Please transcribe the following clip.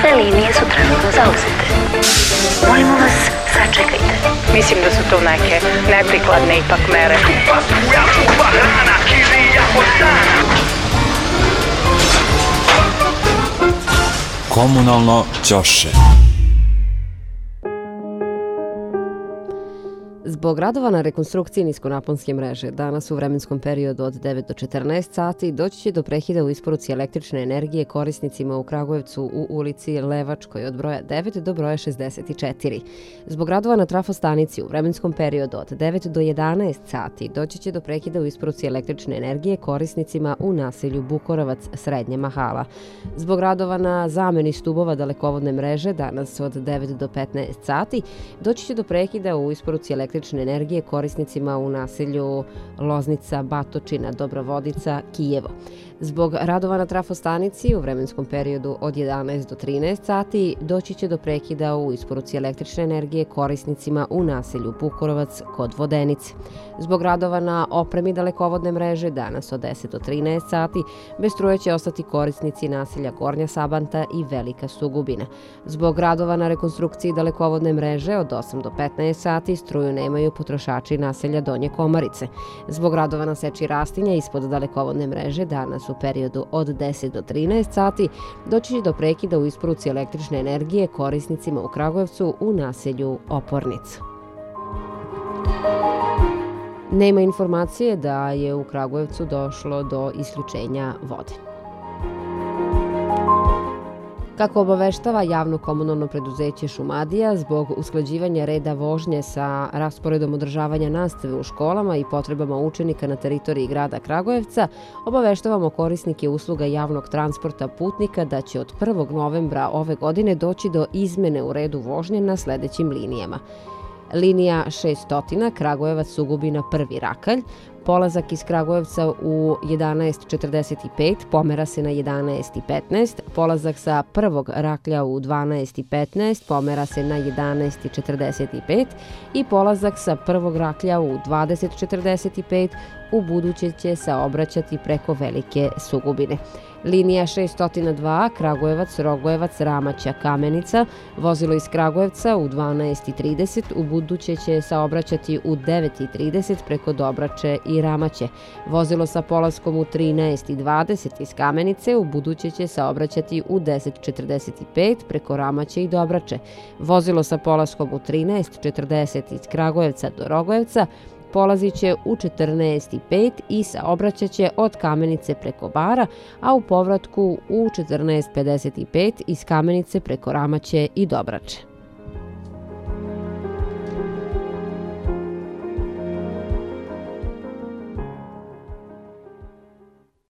Sve linije su trenutno zauzete. Molimo vas, sačekajte. Mislim da su to neke neprikladne ipak mere. Komunalno ćoše. Zbog radova na rekonstrukciji niskonaponske mreže, danas u vremenskom periodu od 9 do 14 sati doći će do prekida u isporuci električne energije korisnicima u Kragujevcu u ulici Levačkoj od broja 9 do broja 64. Zbog radova na trafostanici u vremenskom periodu od 9 do 11 sati doći će do prekida u isporuci električne energije korisnicima u naselju Bukoravac, Srednja Mahala. Zbog radova na zameni stubova dalekovodne mreže, danas od 9 do 15 sati, doći će do prekida u isporuci električne energije korisnicima u naselju Loznica, Batočina, Dobrovodica, Kijevo. Zbog radova na trafostanici u vremenskom periodu od 11 do 13 sati doći će do prekida u isporuci električne energije korisnicima u naselju Bukoravac kod Vodenice. Zbog radova na opremi dalekovodne mreže, danas od 10 do 13 sati, bez struje će ostati korisnici naselja Gornja Sabanta i Velika Sugubina. Zbog radova na rekonstrukciji dalekovodne mreže od 8 do 15 sati struju nemaju potrošači naselja Donje Komarice. Zbog radova na seči rastinja ispod dalekovodne mreže, danas u periodu od 10 do 13 sati, doći će do prekida u isporuci električne energije korisnicima u Kragujevcu u naselju Opornica. Nema informacije da je u Kragujevcu došlo do isključenja vode. Kako obaveštava javno komunalno preduzeće Šumadija, zbog usklađivanja reda vožnje sa rasporedom održavanja nastave u školama i potrebama učenika na teritoriji grada Kragujevca, obaveštavamo korisnike usluga javnog transporta putnika da će od 1. novembra ove godine doći do izmene u redu vožnje na sledećim linijama. Linija 600 Kragujevac Sugubina Prvi Rakalj, polazak iz Kragujevca u 11:45 pomera se na 11:15, polazak sa prvog raklja u 12:15 pomera se na 11:45 i polazak sa prvog raklja u 20:45 u buduće će saobraćati preko Velike Sugubine. Linija 602 Kragujevac, Rogojevac, Ramaća, Kamenica, vozilo iz Kragujevca u 12:30 u buduće će saobraćati u 9:30 preko Dobrače i Ramaće. Vozilo sa polaskom u 13:20 iz Kamenice u buduće će saobraćati u 10:45 preko Ramaće i Dobrače. Vozilo sa polaskom u 13:40 iz Kragujevca do Rogojevca polazit će u 14:05 i saobraćaće od Kamenice preko Bara, a u povratku u 14:55 iz Kamenice preko Ramaće i Dobrače.